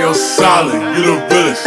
real solid, you the realest.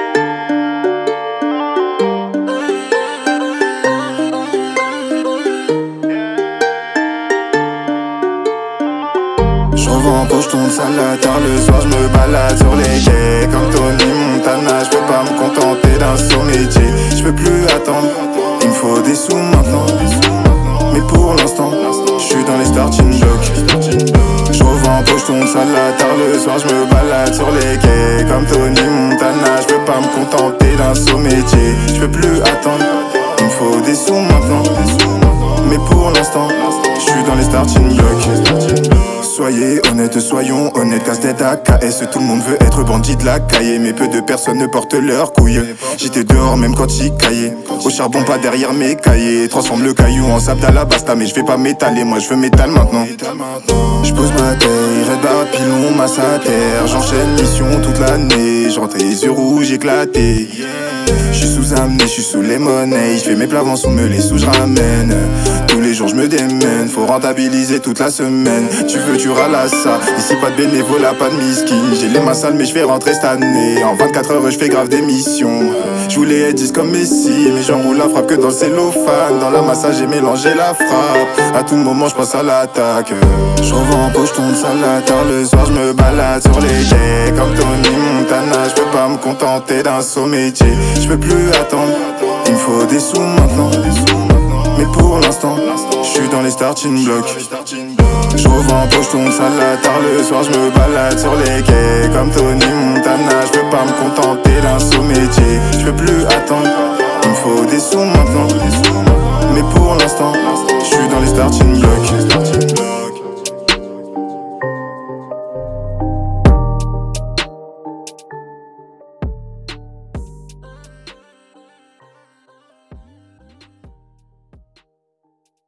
J'revends en poche, tourne sale tard le soir, j'me balade sur les quais. Comme Tony Montana, j'peux pas me contenter d'un saut métier. J'peux plus attendre, il me faut des sous maintenant. Mais pour l'instant, j'suis dans les starting blocks. J'revends en poche, tourne sale tard le soir, j'me balade sur les quais. Comme Tony Montana, j'peux pas me contenter d'un saut métier. J'peux plus attendre, il me faut des sous maintenant. Mais pour l'instant, j'suis dans les starting blocks. Soyez honnêtes, soyons honnêtes, casse-tête à KS. Tout le monde veut être bandit de la caille, mais peu de personnes ne portent leurs couilles. J'étais dehors même quand j'y caillais. Au charbon pas derrière mes cahiers. Transforme le caillou en sable d'Alabasta, mais je vais pas m'étaler, moi je veux métal maintenant. J'pose ma taille, red bar, pilon, masse à terre. J'enchaîne mission toute l'année, j'rentre les yeux rouges éclatés. J'suis sous amené, j'suis sous les monnaies. J'fais mes plats sous me les sous, j'ramène. Tous les jours j'me démène, faut rentabiliser toute la semaine. Tu veux tu ralasses ça, ici pas de bénévolat, pas de miskin. J'ai les mains sales mais j'vais rentrer cette année. En 24 heures j'fais grave des missions. J'voulais être 10 comme Messi, mais j'enroule la frappe que dans le cellophane. Dans la massage j'ai mélangé la frappe. À tout moment j'passe à l'attaque. J'revends en poche, tourne sale tard le soir, j'me balade sur les quais. Comme Tony Montana, j'peux pas me contenter d'un saut métier. J'peux plus attendre, il me faut des sous maintenant. Mais pour l'instant, j'suis dans les starting blocks. J'revends en poche, tourne sale tard le soir, j'me balade sur les quais. Comme Tony Montana, j'peux pas me contenter d'un saut métier. J'peux plus attendre, il me faut des sous maintenant. Mais pour l'instant, j'suis dans les starting blocks.